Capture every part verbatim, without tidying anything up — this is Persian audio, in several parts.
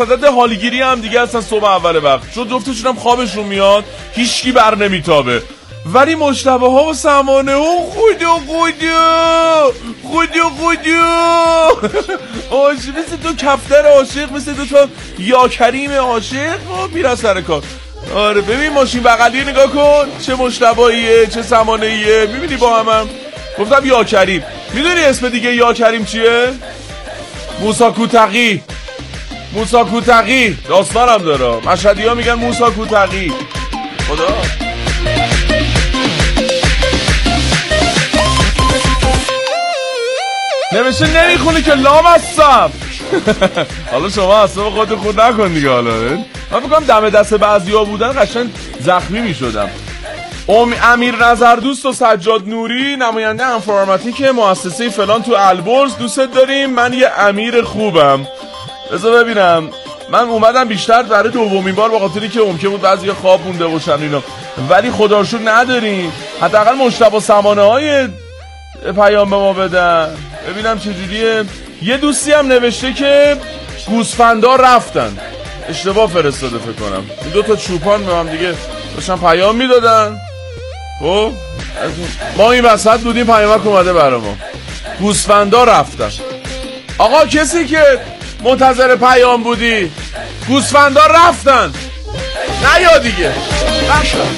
صدد حالگیری هم دیگه اصلا صبح اول وقت، چون جفتشون هم خوابشون میاد، هیچکی بر نمیتابه. ولی مجتبی ها و سمانه ها خودو خودو خودو خودو عاشق، مثل دو کفتر عاشق، مثل دو تا یا کریم عاشق میرن سر کار. آره ببین ماشین بغلی نگاه کن، چه مجتبیه چه سمانه ایه، میبینی با هم هم گفتم یا کریم. میدونی اسم دیگه یا کریم چیه؟ موسی کوتقی. موسی کوتقی داستانم داره، مشهدی ها میگن موسی کوتقی. خدا نمیشه نمیخونی که لام هستم. حالا شما اصلا خودت خود نکن دیگه. حالا من بگم دم دست بعضی ها بودن قشنگ زخمی میشدم. ام امیر نظردوست و سجاد نوری نماینده انفورماتیک مؤسسه فلان تو البرز، دوست داریم، من یه امیر خوبم. بذار ببینم، من اومدم بیشتر برای دومین بار به خاطری که ممکن بود بعضی خواب مونده باشن اینا، ولی خدا رو شکر نداریم. حداقل مجتبی سمانه های پیام به ما بدن ببینم چجوریه. یه دوستی هم نوشته که گوسفندا رفتن، اشتباه فرستاده فکر کنم. این دو تا چوپان به هم دیگه داشتن پیام میدادن. خب ما این وسط بودیم، پیامک اومده برای ما گوسفندا رفتن. آقا کسی که منتظر پیام بودی، گوسفندا رفتن، نه یا دیگه رفتن.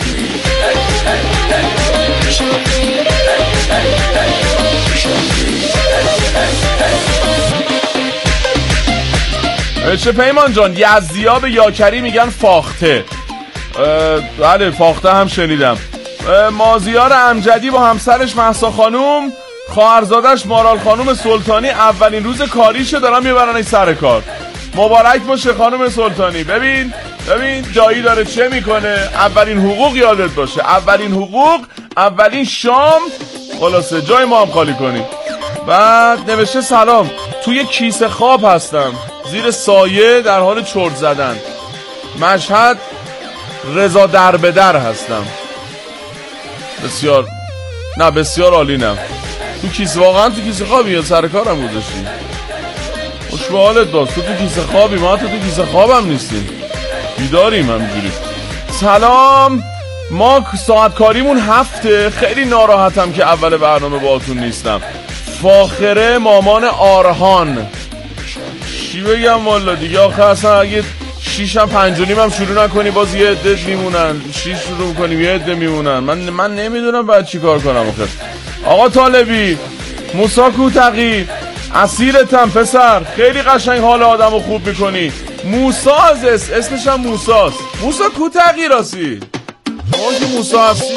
چه پیمان جان، یزدیا به یاکری میگن فاخته. بله فاخته هم شنیدم. مازیار امجدی با همسرش مهسا خانوم، خواهرزادش مارال خانوم سلطانی اولین روز کاریشه دارن میبرنش سر کار. مبارک باشه خانوم سلطانی. ببین ببین جایی داره چه میکنه. اولین حقوق یادت باشه، اولین حقوق اولین شام، خلاصه جای ما هم خالی کنیم. بعد نوشته سلام، توی کیسه خواب هستم زیر سایه در حال چرت زدن. مشهد رضا در به در هستم. بسیار نه بسیار عالی. نه تو کیسه، واقعا تو کیسه خوابی یا سر کارم گذاشتی؟ خوش به حالت باز. تو تو کیسه خوابی، ما تو تو کیسه خوابم نیستیم، بیداریم همینجوری. سلام، ما ساعت کاریمون هفته، خیلی ناراحتم که اول برنامه باهاتون نیستم. فاخره مامان آرهان. چی بگم والا دیگه، آخه اصلا اگه شیشم پنج و نیم هم شروع نکنی باز یه عده میمونن، شیش شروع میکنیم یه عده میمونن. من من نمیدونم باید چی کار کنم آخه. آقا طالبی، موسی کوتقی، اسیرتم پسر، خیلی قشنگ حال آدمو خوب میکنی. موسی از اس اسمش هم موساست، موسی کوتقی راسی شما که موسی هستی.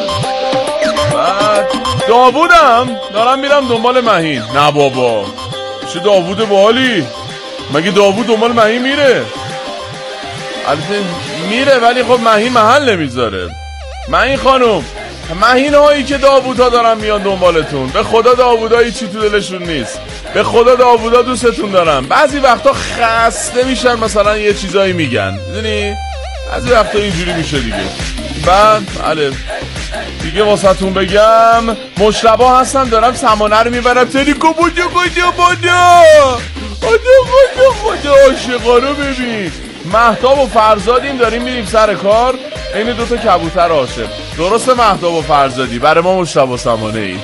بعد داوودم دارم میرم دنبال مهین. نه بابا چه داوود باحالی، مگه داوود دنبال مهین میره؟ البته میره ولی خب مهین محل نمیذاره. مهین خانم، مهین هایی که داوودها دارن میان دنبالتون، به خدا داوودهایی چی تو دلشون نیست، به خدا داوودها دوستتون دارن. بعضی وقتا خسته میشن مثلا یه چیزایی میگن، میدونی بعضی وقتا اینجوری میشه دیگه. بعد بله دیگه واسهتون بگم، مشتبه هستم دارم سمانه رو میبرم تریکو بودو بودو بودو بودو بودو بودو عاشقا رو ببین. مهتاب و فرزادیم داریم میریم سر کار، این دوتا کبوتر عاشق. درسته مهتاب و فرزادی، برای ما مشتبه سمانه ای.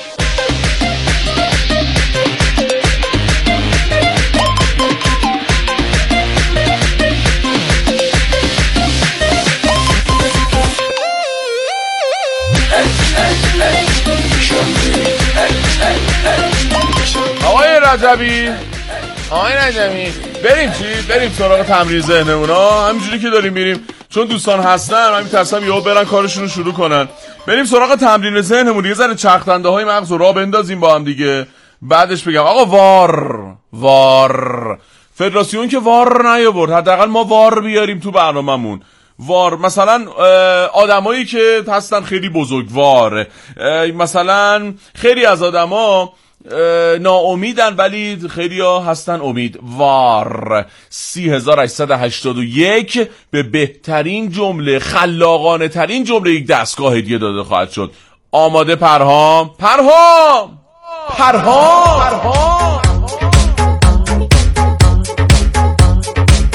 آقای رجبی آقای رجبی بریم چی؟ بریم سراغ تمرین ذهنمون ها، همینجوری که داریم میریم چون دوستان هستن من میترسم یهو برن کارشون رو شروع کنن. بریم سراغ تمرین ذهنمون، یه ذره چرخنده های مغز رو راه بندازیم با هم دیگه. بعدش بگم آقا وار وار فدراسیون که وار نیاورد، حداقل ما وار بیاریم تو برنامه‌مون. وار مثلا آدمایی که هستن خیلی بزرگوار، مثلا خیلی از آدما ناامیدن ولی خیلی ها هستن امیدوار. سی هزار و هشتصد و هشتاد و یک به بهترین جمله، خلاقانه ترین جمله یک دستگاه هدیه داده خواهد شد. آماده پرهام پرهام پرهام پرهام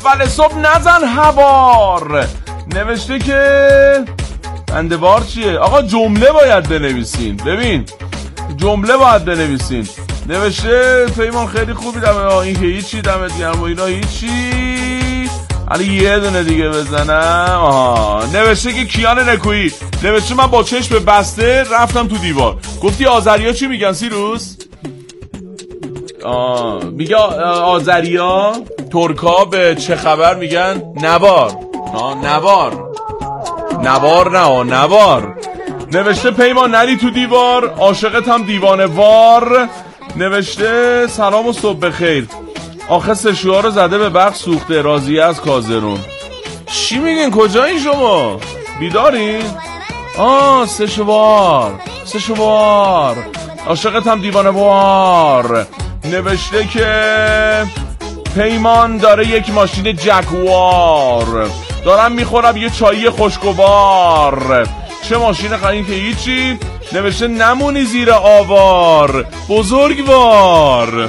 اول صبح نزن هوار. نوشته که اندوار چیه؟ آقا جمله باید بنویسین. ببین جمله باید بنویسین. نوشته پیمان خیلی خوبی دمه این که هیچی دمت گرم و اینا هیچی. حالا یه دونه دیگه بزنم. آها نوشته که کیان نکویی نوشته من با چشم بسته رفتم تو دیوار. گفتی آذریا چی میگن سیروس؟ آه میگه آذریا ترکا به چه خبر میگن نوار. آه نوار نوار نه نوار. نوشته پیمان نری تو دیوار عاشقت هم دیوانه وار. نوشته سلام و صبح بخیر آخه سشوها رو زده به برق سوخته راضیه از کازرون. چی میگین کجایی شما؟ بیدارین؟ آه سشوار سشوار عاشقت هم دیوانه وار. نوشته که پیمان داره یک ماشین جگوار دارم میخورم یه چایی خوشگوار. چه ماشین خرید که هیچی. نوشته نمونی زیر آوار بزرگوار.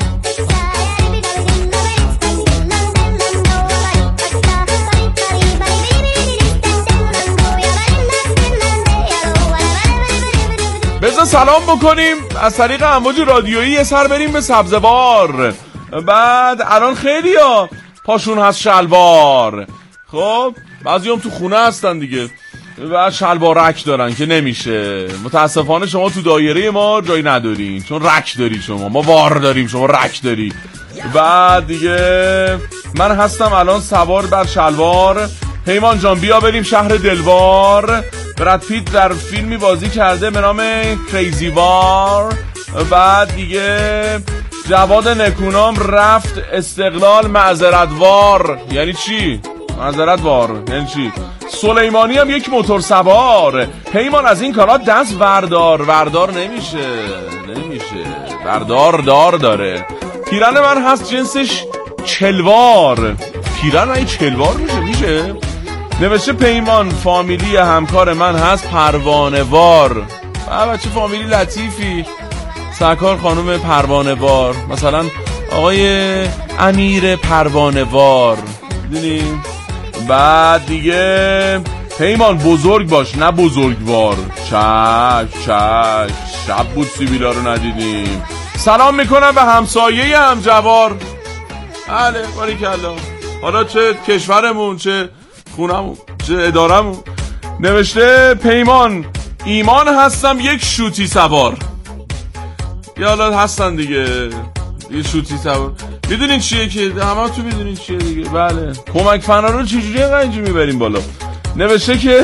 بذار سلام بکنیم از طریق امواج رادیویی یه سر بریم به سبزوار. بعد الان خیلی ها پاشون هست شلوار. خب بعضی هم تو خونه هستن دیگه و شلوارک دارن که نمیشه. متاسفانه شما تو دایره ما جایی ندارین چون رک داری شما. ما وار داریم شما رک داری. بعد دیگه من هستم الان سوار بر شلوار. پیمان جان بیا بریم شهر دلوار. براد پیت در فیلمی بازی کرده به نام کریزی وار. بعد دیگه جواد نکونام رفت استقلال معذرت وار. یعنی چی؟ معذرت وار یعنی چی؟ سلیمانی هم یک موتور سوار. پیمان از این کارا دست وردار. وردار نمیشه نمیشه وردار دار داره. پیرن من هست جنسش چلوار. پیرن این چلوار میشه میشه. نوشته پیمان فامیلی همکار من هست پروانه وار. بچه فامیلی لطیفی. سرکار خانم پروانه وار مثلا آقای امیر پروانه وار دیدیم. بعد دیگه پیمان بزرگ باش نه بزرگوار. چش چش شب بود سیبیلا رو ندیدیم. سلام میکنم به همسایه همجوار. بله باریکلا. حالا چه کشورمون چه خونمون چه ادارمون. نوشته پیمان ایمان هستم یک شوتی سوار. یا حالا هستن دیگه یه شوتی سوار. میدونین چیه که همه تو میدونین چیه دیگه. بله کمک فنا رو چجوری اینجا میبریم بالا. نوشته که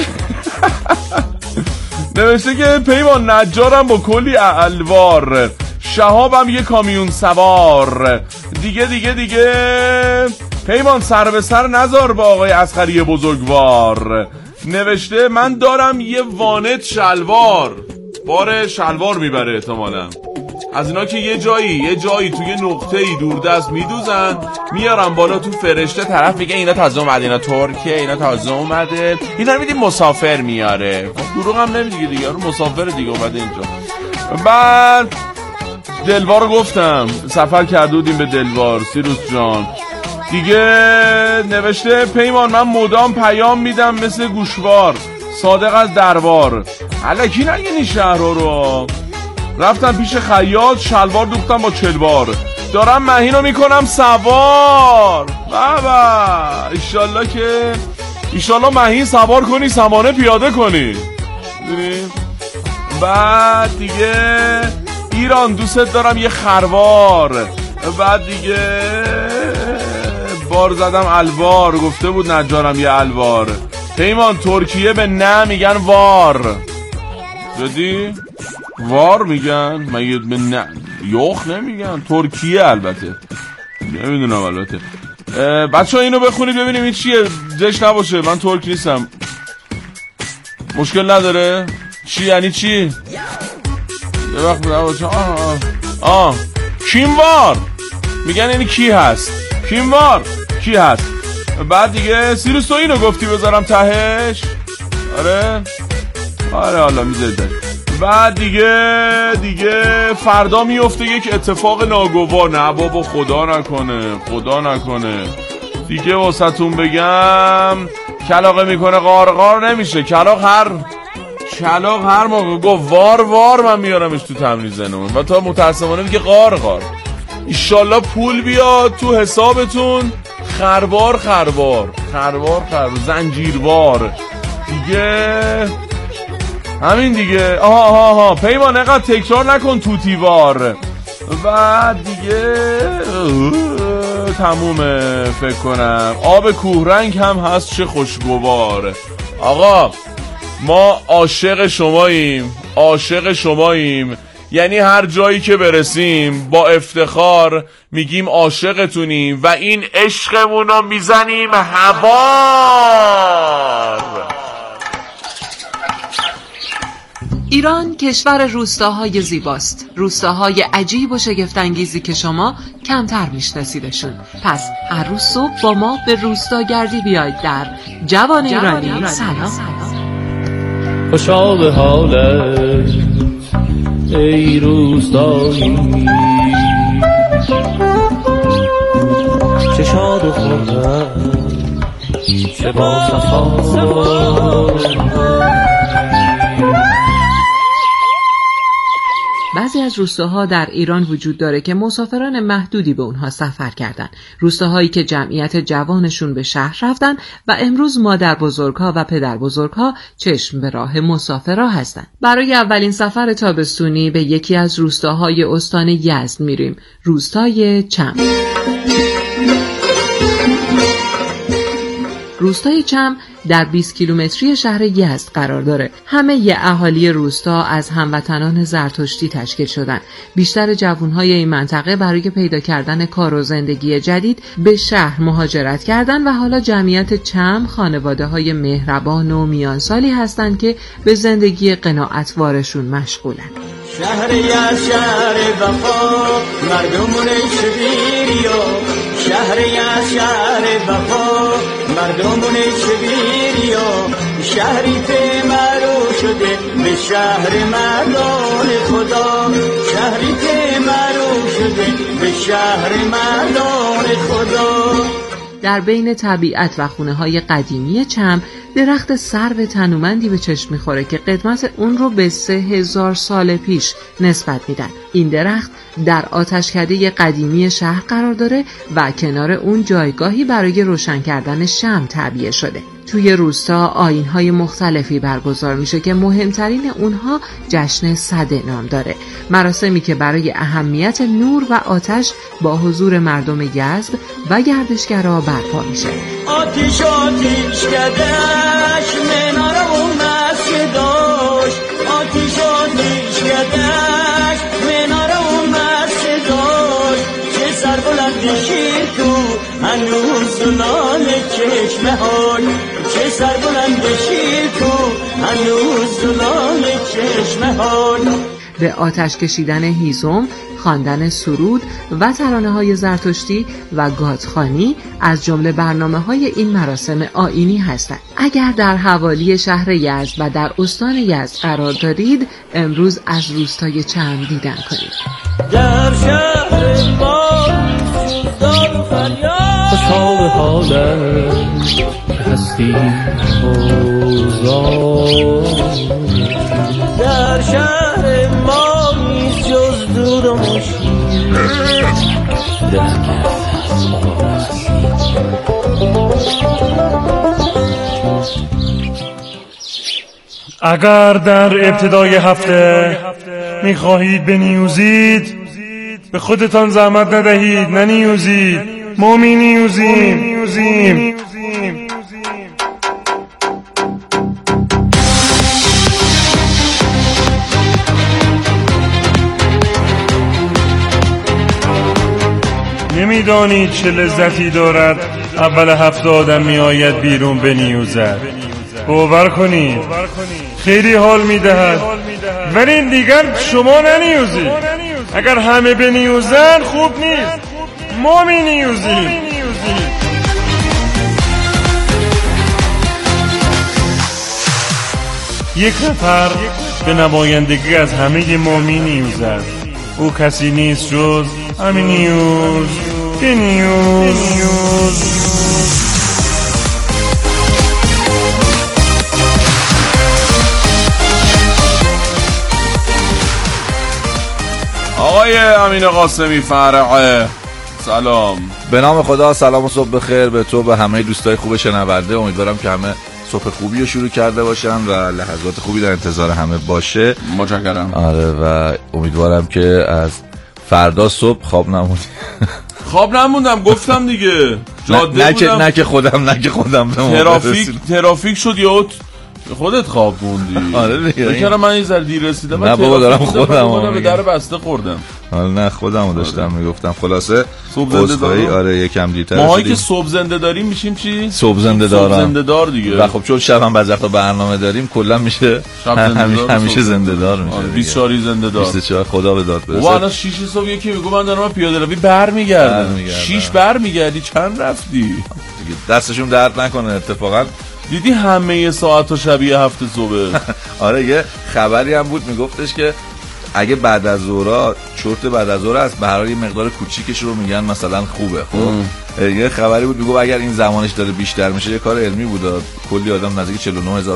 نوشته که پیمان نجارم با کلی الوار. شهابم یه کامیون سوار. دیگه دیگه دیگه پیمان سر به سر نذار با آقای اصغری بزرگوار. نوشته من دارم یه وانت شلوار. بار شلوار میبره احتمالاً از اینا که یه جایی یه جایی توی نقطه‌ای دوردست میدوزن میارن بالا تو فرشته. طرف میگه اینا تازه اومده اینا ترکیه اینا تازه اومده اینا رو میدیم مسافر میاره. دروغ هم نمیگه دیگه رو مسافر دیگه اومده اینجا. بعد دلوار رو گفتم سفر کرده بودیم به دلوار سیروس جان دیگه. نوشته پیمان من مدام پیام میدم مثل گوشوار صادق از دربار. الکی نگینی شهرها رو. رفتم پیش خیاط شلوار دوختم با چلوار. دارم مهینو میکنم سوار. بابا ایشالله که ایشالله مهین سوار کنی سمانه پیاده کنی. بعد دیگه ایران دوست دارم یه خروار. بعد دیگه بار زدم الوار. گفته بود نجارم یه الوار. پیمان ترکیه به نه میگن وار. جدی؟ وار میگن مگه به نه یوخ نمیگن. ترکیه البته نمیدونم البته. بچه ها اینو بخونید ببینیم این چیه. زشت نباشه من ترک نیستم مشکل نداره. چی یعنی چی؟ یه وقت نباشه. آه آه آه کیموار میگن یعنی کی هست. کیموار کی هست. بعد دیگه سیروس تو اینو گفتی بذارم تهش. آره آره حالا میذارید. بعد دیگه دیگه فردا میفته یک اتفاق ناگوار. نه بابا خدا نکنه خدا نکنه. دیگه واسهتون بگم کلاغه میکنه غارغار نمیشه. کلاغ هر کلاغ هر موقع گفت وار وار من میارمش تو تمریزنمون و تا متاسفانه دیگه غارغار. ایشالله پول بیاد تو حسابتون، خربار خربار خربار خربار زنجیروار دیگه. همین دیگه. آها آها آها پیمان اینقدر تکرار نکن توتیوار. و دیگه تمومه فکر کنم. آب کوهرنگ هم هست چه خوشگوار. آقا ما عاشق شماییم، عاشق شماییم. یعنی هر جایی که برسیم با افتخار میگیم عاشقتونیم و این عشقمون رو میزنیم هوار. ایران کشور روستاهای زیباست، روستاهای عجیب و شگفت‌انگیزی که شما کمتر میشناسیدشون. پس هر روز صبح با ما به روستاگردی بیایید در جوان ایرانی. سلام. خوشا به حالت ای روستایی، چه شاد و خورم چه با صفا. بعضی از روستاها در ایران وجود داره که مسافران محدودی به اونها سفر کردن. روستاهایی که جمعیت جوانشون به شهر رفتن و امروز مادر بزرگها و پدر بزرگها چشم به راه مسافرها هستن. برای اولین سفر تابستونی به یکی از روستاهای استان یزد میریم، روستای چم. روستای چم در بیست کیلومتری شهر یزد قرار داره. همه ی اهالی روستا از هموطنان زرتشتی تشکیل شدن. بیشتر جوانهای این منطقه برای پیدا کردن کار و زندگی جدید به شهر مهاجرت کردن و حالا جمعیت چم خانواده‌های مهربان و میانسالی هستند که به زندگی قناعتوارشون مشغولن. شهر یا شهر وفا مردمون شبیریو، شهر یا شهر وفا مردمون شبیریو، شهری ته معروف شده به شهر مردان خدا، شهری ته معروف شده به شهر مردان خدا. در بین طبیعت و خونه‌های قدیمی چم درخت سرو تنومندی به چشم می‌خوره که قدمت اون رو به سه هزار سال پیش نسبت میدن. این درخت در آتشکده قدیمی شهر قرار داره و کنار اون جایگاهی برای روشن کردن شمع تعبیه شده. توی روستا آیین‌های مختلفی برگزار میشه که مهمترین اونها جشن سده نام داره، مراسمی که برای اهمیت نور و آتش با حضور مردم یزد و گردشگرها برپا میشه. آتیش آتیش کدش مناره و مسجداش، آتیش آتیش کدش مناره و مسجداش، چه سر بلندی شیر تو هنوز زلال چشمه های، چه سر بلندی شیر تو هنوز زلال چشمه های. به آتش کشیدن هیزم، خواندن سرود و ترانه‌های زرتشتی و گادخوانی از جمله برنامه‌های این مراسم آیینی هستند. اگر در حوالی شهر یزد و در استان یزد قرار دارید، امروز از روستای چم دیدن کنید. در شهر ما داد و فریاد، خوشا به حالت هستی اوزار، در شهر ما نیست جز دود و مشکین، دلم کرده اگر در ابتدای هفته میخواهید بنیوزید، به خودتان زحمت ندهید، ننیوزید، ما می نیوزیم. نمیدانید چه لذتی دارد اول هفته آدم می آید بیرون بنیوزد. باور کنید خیلی حال میدهد، ولی دیگر شما ننیوزید. اگر همه بنیوزن خوب نیست، ما می نیوزیم. یک نفر به نمایندگی از همه ما می نیوزد. او کسی نیست جز همین نیوز. بنیوز امین قاسمی فرعه. سلام. به نام خدا. سلام و صبح بخیر به تو، به همه دوستای خوب شنونده. امیدوارم که همه صبح خوبی رو شروع کرده باشن و لحظات خوبی در انتظار همه باشه. متشکرم. آره و امیدوارم که از فردا صبح خواب نمونی. خواب نموندم، گفتم دیگه. جاده نه, نه بودم. نه که خودم نه که خودم ترافیک ترافیک شد یا خودت خواب موندی. آره دیگه. بکنم من یه ذره دیر رسیدم. نه بابا دارم خودم به در بسته خوردم. آره نه خودمو داشتم میگفتم. خلاصه صبح زنده داریم. آره یکم دیرتر ماهایی که صبح زنده داریم میشیم چی؟ صبح زنده دارم. زنده دار دیگه. و خب چون شبم بعضی وقتا برنامه داریم کلا میشه همیشه همیشه زنده دار میشه. بیست و چهار زنده دار. بیست و چهار خدا به داد برسه. و الان شش صبح یکی میگه من دارم پیاده روی برمیگردم. شش برمیگردی چند رفتی؟ دیگه دستشون درد نکنه. اتفاقا دیدی همه ساعت شبیه هفت صبح. آره یه خبری هم بود میگفتش که اگه بعد از ظهر چرت بعد از ظهر است به هر حال یه مقدار کوچیکش رو میگن مثلا خوبه. خب یه خبری بود میگفت اگر این زمانش داره بیشتر میشه، یه کار علمی بود، کلی آدم نزدیک چهل و نه هزار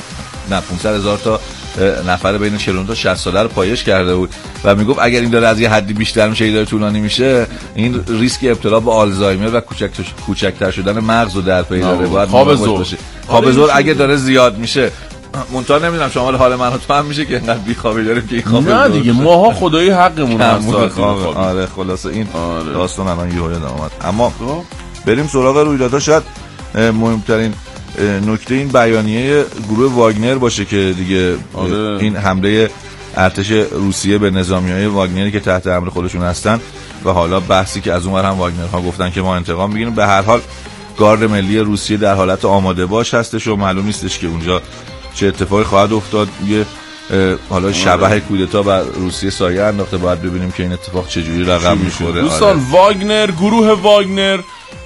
نه پانصد هزار تا نفر بین چهل و نه تا شصت ساله رو پایش کرده بود و میگفت اگر این داره از یه حدی بیشتر میشه، داره طولانی میشه، این ریسک ابتلا به آلزایمر و کوچک کوچکتر شدن مغز رو در پی داره. باید خواب ظهر خواب ظهر اگه داره زیاد میشه، منتها نمیدونم شامل حال من و تو هم میشه که اینقدر بیخوابی داریم که این خواب نه دیگه ماها خدایی حقمون هست. آره خلاصه این آره. داستان الان یهو یادم اومد. اما بریم سراغ رویدادها. شاید مهمترین نکته این بیانیه گروه واگنر باشه که دیگه آره. این حمله ارتش روسیه به نظامیای واگنری که تحت امر خودشون هستن و حالا بحثی که از اونور هم واگنرها گفتن که ما انتقام میگیریم. به هر حال گارد ملی روسیه در حالت آماده باش هستش و معلوم نیستش که اونجا چه اتفاقی خواهد افتاد. یه حالا شبح کودتا بر روسیه سایه انداخته، باید ببینیم که این اتفاق چجوری رقم میخوره. دوستان آره. واگنر، گروه واگنر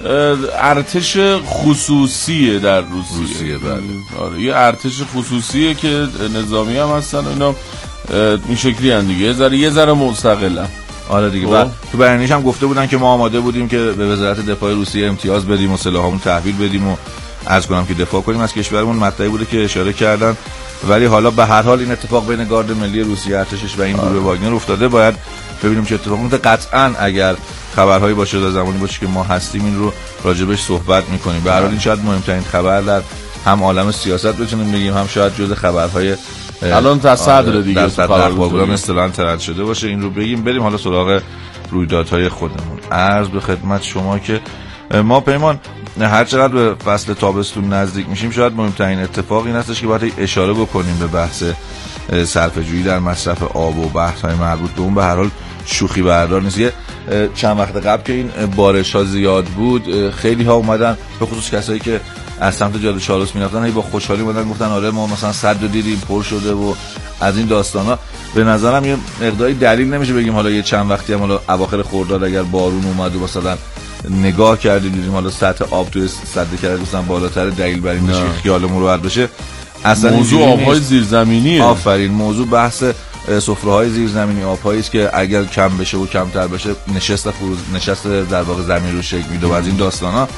ارتش خصوصیه در روسیه. روسیه بله. آره یه ارتش خصوصیه که نظامی هم هستن و اینا این شکلی ان دیگه، یه ذره یه ذره مستقلن. آره دیگه. و تو بیانیه‌اش هم گفته بودن که ما آماده بودیم که به وزارت دفاع روسیه امتیاز بدیم و سلاحامون تحویل بدیم و عرض کنم که دفاع کنیم از کشورمون. مطلبی بوده که اشاره کردن، ولی حالا به هر حال این اتفاق بین گارد ملی روسیه ارتشش و این گروه واگنر افتاده. باید ببینیم چه اتفاقی میفته. قطعاً اگر خبرهایی باشه در زمانی باشه که ما هستیم این رو راجبش صحبت میکنیم. به هر حال این شاید مهمترین خبر در هم عالم سیاست بتونیم بگیم، هم شاید جزء خبرهای الان تا صدر دیگه در صدر اخبارگزاران اصطلاحاً ترند شده باشه. این رو بگیم بریم حالا سراغ رویدادهای خودمون. عرض به خدمت شما که ما پیمان هر چقدر به فصل تابستون نزدیک میشیم، شاید مهمترین اتفاق این هستش که باید اشاره بکنیم به بحث صرفه‌جویی در مصرف آب و بحث‌های مربوط به اون. به هر حال شوخی بردار نیست. یه چند وقت قبل که این بارش‌ها زیاد بود، خیلی ها اومدن، به خصوص کسایی که از سمت جاده چالوس می‌رفتن، هی با خوشحالی اومدن گفتن آره ما مثلا صد رو دیدیم پر شده و از این داستانا. به نظرم یه مقداری دلیل نمیشه بگیم حالا یه چند وقتی هم حالا اواخر خرداد اگر بارون اومد و مثلا نگاه کردیم دیدیم حالا سطح آب توی سد کرده گفتن بالاتر، دلیل بر این میشه که خیالمون راحت بشه. اصلا موضوع آب‌های زیرزمینیه. آفرین. موضوع بحث سفره‌های زیرزمینی، آب‌هایی است که اگر کم بشه و کمتر بشه نشست فروز نشست در واقع زمین رو شکل میده و از این داستانا.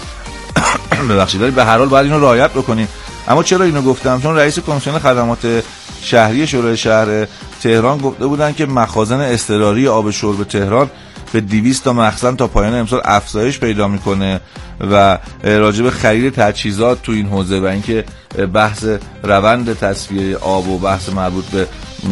ببخشید ولی به هر حال باید اینو رعایت بکنیم. اما چرا اینو گفتم؟ چون رئیس کمیسیون خدمات شهری شورای شهر تهران گفته بودن که مخازن اضطراری آب شرب تهران به دویست تا مخزن تا پایان امسال افزایش پیدا میکنه و راجع به خرید تجهیزات تو این حوزه و اینکه بحث روند تصفیه آب و بحث مربوط به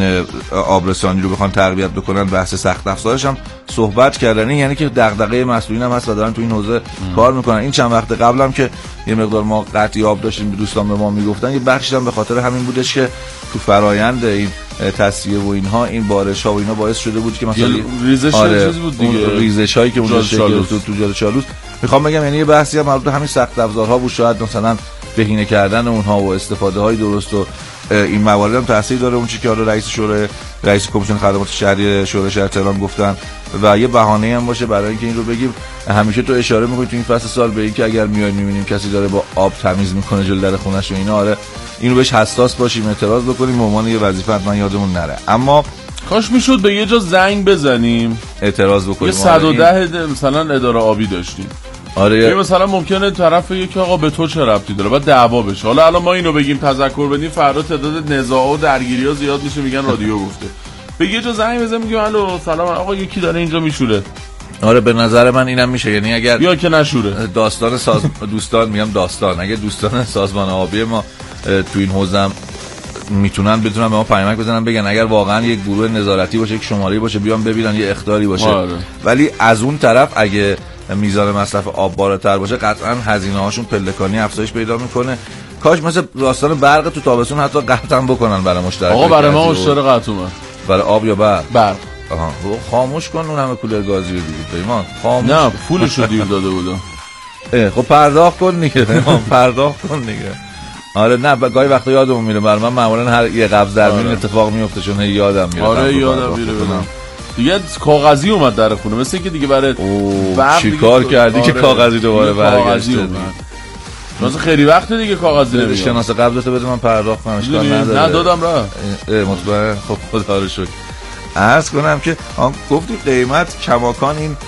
آبرسانی رو بخوان تقویت بکنن، بحث سخت افزارش هم صحبت کردن. یعنی که دغدغه مسئولین هم هست و دارن تو این حوزه کار میکنن. این چند وقت قبل هم که یه مقدار ما قطعی آب داشتیم، دوستان به ما میگفتن یه بخشش هم به خاطر همین بودش که تو فرایند این تصفیه و اینها این بارش ها و اینا باعث شده بود که مثلا ریزش آره چیز بود دیگه، ریزش هایی که اونجا شکل گرفت تو جاده چالوس. میخوام بگم یعنی یه بحثی هم مربوط همین سخت افزارها بود، شاید مثلا بهینه کردن اونها و استفاده های درست و این موارد هم تاثیر داره. اون چیزی که حالا رئیس شورای رئیس کمیسیون خدمات شهری شورای شهر تهران گفتن و یه بهانه‌ای هم باشه برای اینکه این رو بگیم. همیشه تو اشاره می‌کنی تو این فصل سال به اینکه اگر میایم می‌بینیم کسی داره با آب تمیز می‌کنه جلوی در خونه‌ش و اینا، آره اینو بهش حساس باشیم، اعتراض بکنیم، به عنوان یه وظیفه حتما یادمون نره. اما کاش میشد به یه جا زنگ بزنیم اعتراض بکنیم. یه صد و ده مثلا اداره آبی داشتیم. آره یه مثلا ممکنه طرف یکی آقا به تو چه ربطی داره بعد دعوا بشه. حالا الان ما اینو بگیم تذکر بدیم، فردا تعداد نزاع و درگیری‌ها زیاد میشه، میگن رادیو گفته. به یه جا زنگ بزنیم میگیم الو سلام آقا یکی داره اینجا میشوره. آره به نظر من اینم میشه، یعنی اگر یا که نشوره داستان ساز دوستان میگم داستان اگه دوستان سازمان آبی ما تو این حوزه میتونن بتونن به ما پیامک بزنن بگن اگر واقعا یک گروه نظارتی باشه یک شماره باشه بیان ببینن یه اخطاری باشه. آره. ولی از اون طرف اگه میزان مصرف آب بالاتر باشه قطعا هزینه هاشون پلکانی افزایش پیدا میکنه. کاش مثل داستان برق تو تابستون حتی قطع هم بکنن برای مشترک. آقا برای ما اشتراک قطع اومد برای آب یا برق؟ برق. آها خاموش کن اون همه کولر گازی رو دیگه پیمان. خاموش. نه پولشو دیر داده بودم. خب پرداخت کن دیگه پیمان پرداخت کن دیگه. آره نه گاهی وقتا یادم میره برای من معمولا هر یه قبض در میون اتفاق میفته چون یادم میره. آره یادم میره بدم دیگه کاغذی اومد در خونه مثل اینکه دیگه برای چیکار کردی که کاغذی دوباره برگشته. مثلا خیلی وقت دیگه کاغذی نمیاد. شناسه قبضتو بده من پرداخت کنم اشکال نداره. نه دادم را مطمئن. خب خدا رو شکر. عرض کنم که آن گفتی قیمت کماکان این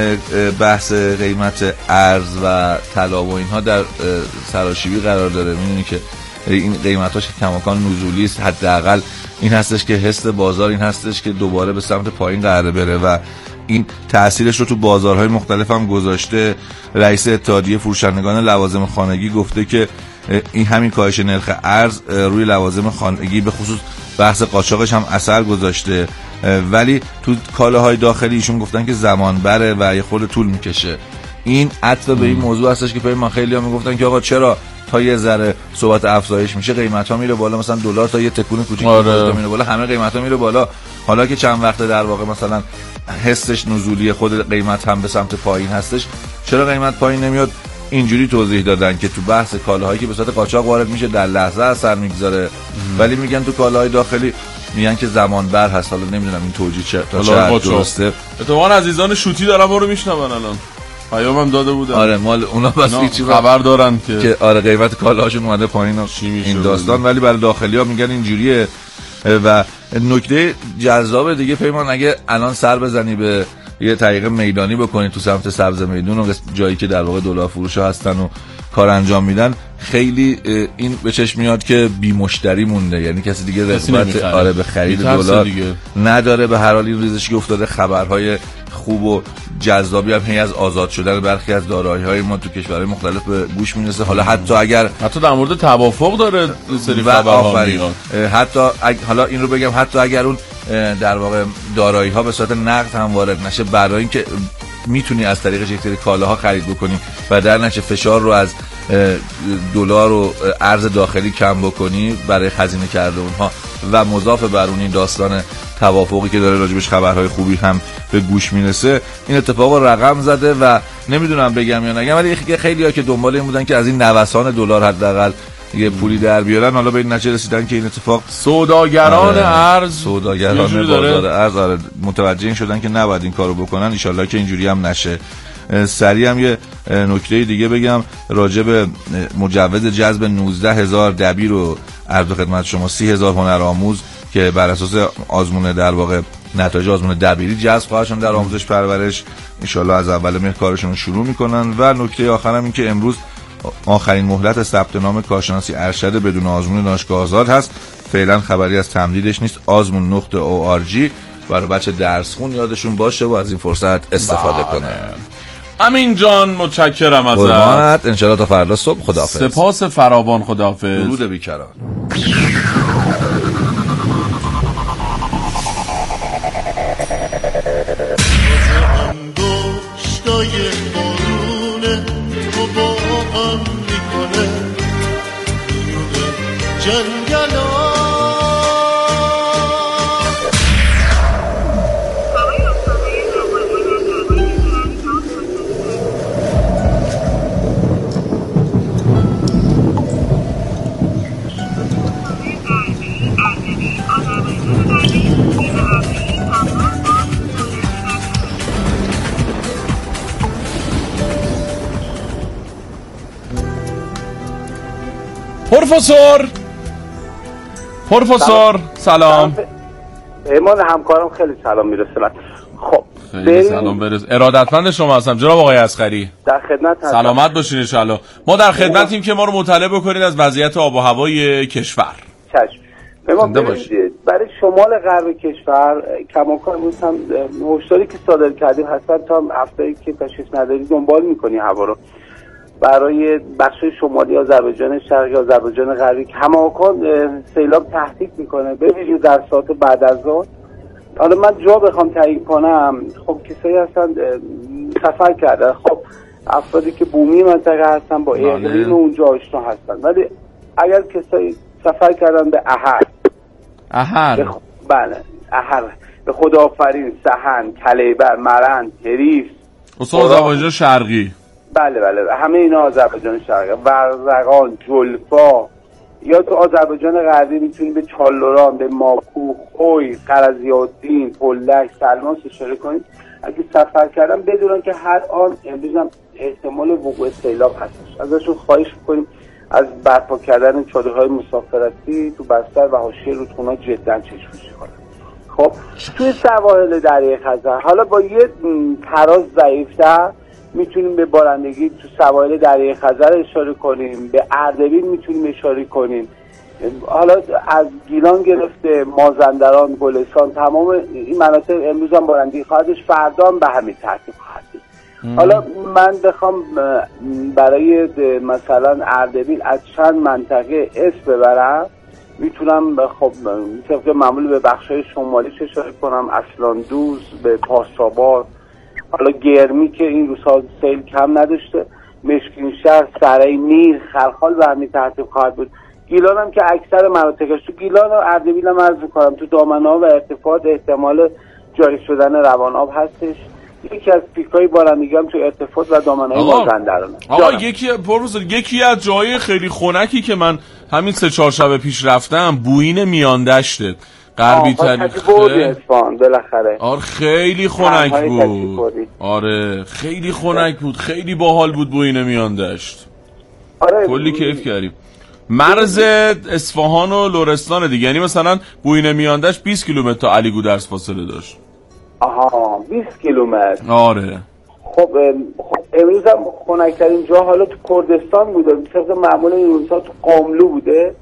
بحث قیمت ارز و طلا و اینها در سراشیبی قرار داره. میدونی که این قیمتاش کماکان نزولی است، حداقل این هستش که حس بازار این هستش که دوباره به سمت پایین قراره بره و این تأثیرش رو تو بازارهای مختلف هم گذاشته. رئیس اتحادیه فروشندگان لوازم خانگی گفته که این همین کاهش نرخ ارز روی لوازم خانگی به خصوص بحث قاچاقش هم اثر گذاشته، ولی تو کالاهای داخلی ایشون گفتن که زمان بره و یه خورده طول میکشه. این عطف به این موضوع هستش که پیمان خیلی ها میگفتن که آقا چرا تا یه ذره صحبت افزایش میشه قیمت ها میره بالا، مثلا دلار تا یه تکون کوچیک آره. میره بالا همه قیمت ها میره بالا. حالا که چند وقته در واقع مثلا حسش نزولی خود قیمت هم به سمت پایین هستش، چرا قیمت پایین نمیاد؟ اینجوری توضیح دادن که تو بحث کالاهایی که به صورت قاچاق وارد میشه در لحظه اثر میگذاره، ولی میگن تو کالاهای داخلی میگن که زمان بر هست. حالا نمیدونم این توجیه چه تا چه حد درسته. اتفاقا عزیزان شوتی دارن ما رو میشنون الان پیامم داده بودن. آره مال اونا بس هیچ خبر دارن که که آره قیمت کالاهاشون اومده پایین این داستان، ولی برای داخلی‌ها میگن اینجوریه. و نکته جذاب دیگه پیمان اگه الان سر بزنی به یه طریق میدانی بکنی تو سمت سبز میدون و جایی که در واقع دلار فروشا هستن و کار انجام میدن، خیلی این به چشم میاد که بی مشتری مونده، یعنی کسی دیگه رغبت آره به خرید دلار نداره. به هر حال این ریزشی که افتاده خبرهای خوب و جذابی هم هی از آزاد شدن برخی از دارایی‌های ما تو کشورهای مختلف به گوش میرسه. حالا حتی اگر حتی در مورد توافق داره سری خبرها میاد، حتی اگ... حالا این رو بگم حتی اگر اون در واقع دارایی‌ها به صورت نقد هم وارد نشه، برای اینکه میتونی از طریقش یک سری کالاها خرید بکنی و در نتیجه فشار رو از دلار و ارز داخلی کم بکنی برای خزینه کرده اونها و مضاف بر اون این داستان توافقی که داره راجبش خبرهای خوبی هم به گوش میرسه، این اتفاق رقم زده و نمیدونم بگم یا نگم، ولی خیلی ها که دنبال این بودن که از این نوسان دلار حداقل یه پولی در بیارن، حالا به این نتیجه رسیدن که این اتفاق سوداگران ارز سوداگران بازار ارز آره متوجه این شدن که نباید این کارو بکنن. ان شاءالله که اینجوری هم نشه. سریع هم یه نکته دیگه بگم راجع به مجوز جذب نوزده هزار دبیر رو عرض خدمت شما، سی هزار هنرآموز که بر اساس آزمون در واقع نتایج آزمون دبیری جذب خواهد شدن در آموزش پرورش، ان شاءالله از اول ماه کارشون شروع میکنن. و نکته آخرم این که امروز آخرین مهلت ثبت نام کارشناسی ارشد بدون آزمون دانشگاه آزاد هست. فعلا خبری از تمدیدش نیست. آزمون نقطه او آر جی برای بچه درس خون یادشون باشه و از این فرصت استفاده کنه. امین جان متشکرم ازت. قربانت. ان شاءالله تا فردا صبح خداحافظ. سپاس فراوان. خداحافظ. درود بیکران. پروفسور پروفسور سلام. ایمان همکارم خیلی سلام میرسونن. خب خیلی سلام برس. ارادتمند شما هستم جناب آقای اصغری. در خدمت هستم. سلامت باشین ان شاء الله. ما در خدمتیم که ما رو مطلع بکنید از وضعیت آب و هوای کشور. چشم. ایمان برای شمال غرب کشور کماکان امروز هم هشداری که صادر کردیم هستن تا هم هفته‌ای که تشخیص نداری دنبال میکنی هوا رو برای بخش شمالی آذربایجان شرقی آذربایجان غربی کماکان سیلاب تهدید میکنه به ویژه در ساعت بعد از ظهر. حالا من جا بخوام تعیین کنم، خب کسایی هستن سفر کردن، خب افرادی که بومی منطقه هستن با اقلیم اونجا آشنا هستن، ولی اگر کسایی سفر کردن به احر احر خ... بله احر به خداآفرین، سحن، کلیبر، مرند، هریف، اصلا آذربایجان شرقی، بله بله همه اینا آذربایجان شرقی، ورزقان، جلفا، یا تو آذربایجان غربی میتونی به چالوران، به ماکو، خوی، قرضی‌الدین، پلک، سلماس اشاره کنید. اگه سفر کردن بدونن که هر آن امروز هم احتمال وقوع سیلاب هستش. ازشون خواهش میکنیم از برپا کردن چادرهای مسافرتی تو بستر و حاشیه رودخونه‌ها جدا چشم‌پوشی کنن. خب توی سواحل دریای خزر حالا با یه تراز ضعیف‌تر میتونیم به بارندگی تو سواحل دریای خزر اشاره کنیم، به اردبیل میتونیم اشاره کنیم، حالا از گیلان گرفته مازندران، گلستان، تمام این مناطق امروز هم بارندگی خواهدش، فردا هم به همین ترتیب خواهد بود. حالا من بخوام برای مثلا اردبیل از چند منطقه اسم ببرم، میتونم خب طبق معمول به بخشای شمالیش اشاره کنم، اصلاندوز، به پاساباد، حالا گرمی که این روزها سیل کم نداشته، مشکین شهر، سرای میر، خلخال به همین ترتیب خواهد بود. گیلان هم که اکثر مناطقش، تو گیلان و اردبیل هم عرض می‌کنم تو دامنه‌ها و ارتفاعات احتمال جاری شدن روان آب هستش. یکی از پیک‌های بارندگی هم تو ارتفاعات و دامنه‌های مازندرانه. آقا یکی پروفسور یکی از جای خیلی خنکی که من همین سه چهار شب پیش رفتم بوین میان دشته غربی ترین اصفهان بالاخره. آره خیلی خنک بود. آره خیلی خنک بود، خیلی باحال بود بوین میان دشت. آره کلی کیف کردیم. مرز اصفهان و لرستان دیگه، یعنی مثلا بوین میان دشت بیست کیلومتر تا علی گودرز فاصله داشت. آها بیست کیلومتر. آره. خب خب امروز هم خنک‌ترین جا حالا تو کردستان بوده، طبق معمول این روزها تو قاملو بوده.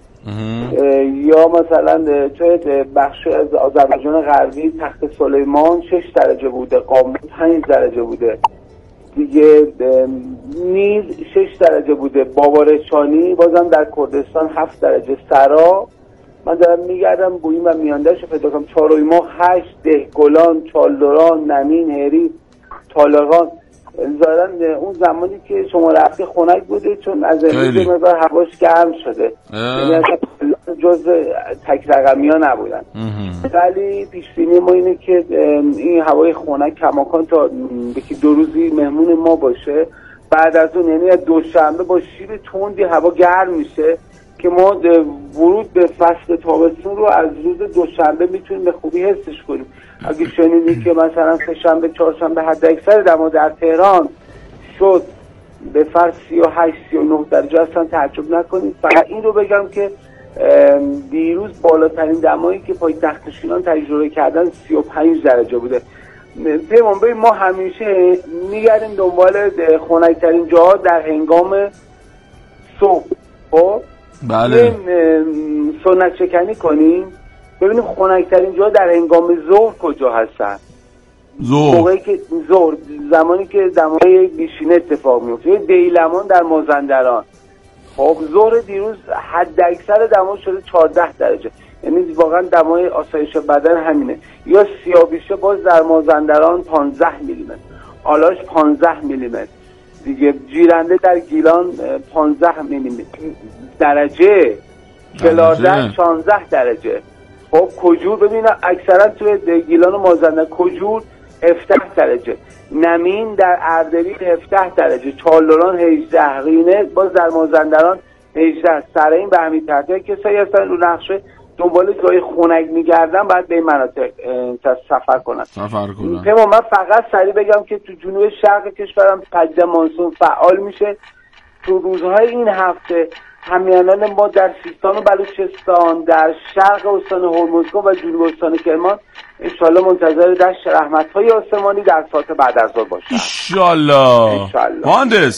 یا مثلا توی بخش از آذربایجان غربی تخت سلیمان شش درجه بوده، قاملو پنج درجه بوده دیگه، نیز شش درجه بوده، بابارشانی بازم در کردستان هفت درجه، سرا من دارم میگردم بویم و میاندهش پیدا کنم، چارویما هشت، دهگلان، چالدوران، نمین، هری، طالقان. ظاهراً اون زمانی که شما رفتی خنک بوده چون از امروز مقدار هواش گرم شده، یعنی اصلا جز تک رقمی ها نبودن. ولی پیشبینی ما اینه که این هوای خنک کماکان تا یکی دو روزی مهمون ما باشه، بعد از اون یعنی از دوشنبه با شیب تندی هوا گرم میشه که ما ورود به فصل تابستون رو از روز دوشنبه میتونیم به خوبی حسش کنیم. اگه شنیدی که مثلا سه شنبه چهارشنبه حد اکثر دما در تهران شد به فرض سی و هشت سی و نه درجه اصلا تعجب نکنید. فقط این رو بگم که دیروز بالاترین دمایی که پایتخت شیلان تجربه کردن سی و پنج درجه بوده. پیمان ببین ما همیشه میگردیم دنبال خنک‌ترین جاها در هنگام صبح. خب بله سنت شکنی کنیم ببینیم خنک‌ترین جا در هنگام ظهر کجا هستن. ظهر موقعی که ظهر زمانی که دمای بیشینه اتفاق میفته، دیلمان در مازندران. خب ظهر دیروز حد اکثر دما شده چهارده درجه، یعنی واقعا دمای آسایش بدن همینه. یا سیاویشه باز در مازندران پانزده میلی متر، آلاش پانزده میلی متر دیگه، جیرنده در گیلان پانزده میلی متر درجه، کلاردن شانزده درجه. خب کجور ببینم اکثرا توی گیلان و مازندران کجور هفده درجه، نمین در اردبیل هفده درجه، چالدوران هجده، قینه باز در مازندران هجده. سر این به همین ترتیب کسایی هستن رو نقشه دنبال جای خنک میگردن باید به این مناطق سفر کنن. سفر کنن. پیمان من فقط سریع بگم که تو جنوب شرق کشورم پدیده مانسون فعال میشه. تو روزهای این هفته همیهنان ما در سیستان و بلوچستان، در شرق استان هرمزگان و جنوب استان کرمان انشالله منتظر دشت رحمت‌های آسمانی در ساعت بعد از ظهر باشند. انشالله. مهندس